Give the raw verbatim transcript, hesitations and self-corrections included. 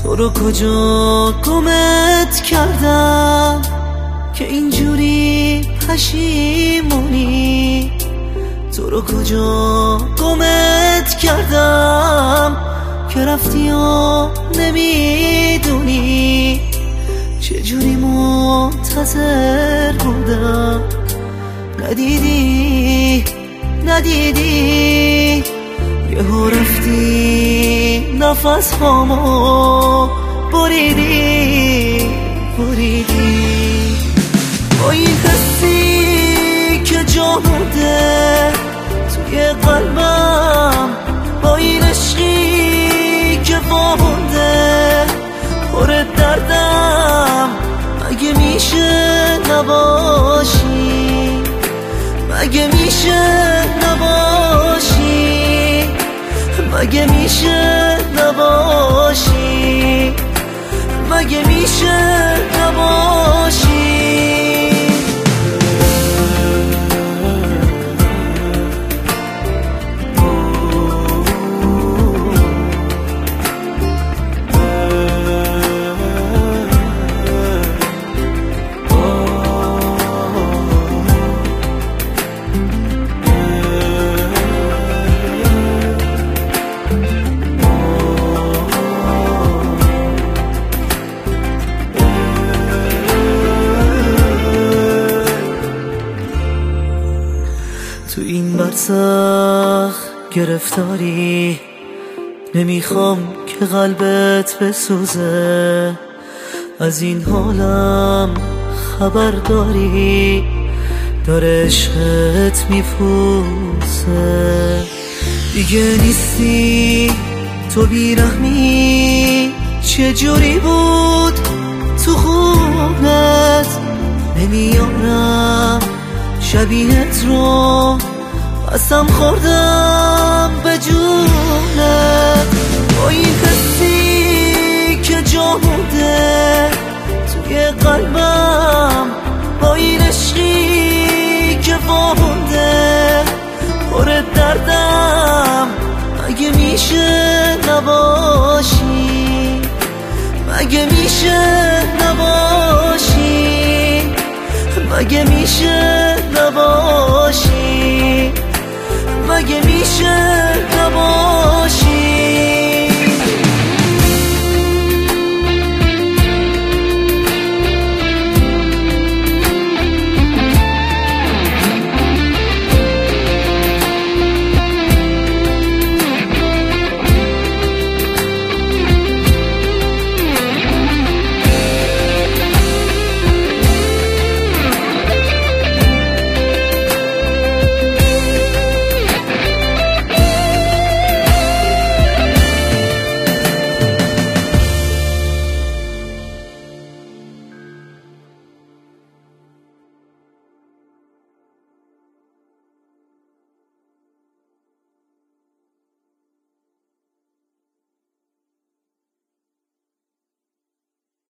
تو رو کجا گمت کردم که اینجوری پشیمونی؟ تو رو کجا گمت کردم که رفتی و نمیدونی؟ چجوری منتظر بودم ندیدی ندیدی یهو رفتی نفس هامو بریدی بریدی با این حسی که جا مونده توی قلبم، با این عشقی که وامونده پر دردم، مگه میشه نباشی؟ مگه میشه نباشی؟ مگه میشه نباشی؟ مگه میشه نباشی؟ تو این برزخ گرفتاری، نمیخوام که قلبت بسوزه. از این حالم خبر داری، داره عشقت میپوسه. دیگه نیستی تو بیرحمی، چجوری بود تو خونت؟ نمیارم شبیهت رو، قسم خوردم به جونت. با این حسی که جا مونده توی قلبم، با این عشقی که وامونده پر دردم، مگه میشه نباشی؟ مگه میشه نباشی؟ مگه میشه نباشی؟ مگه میشه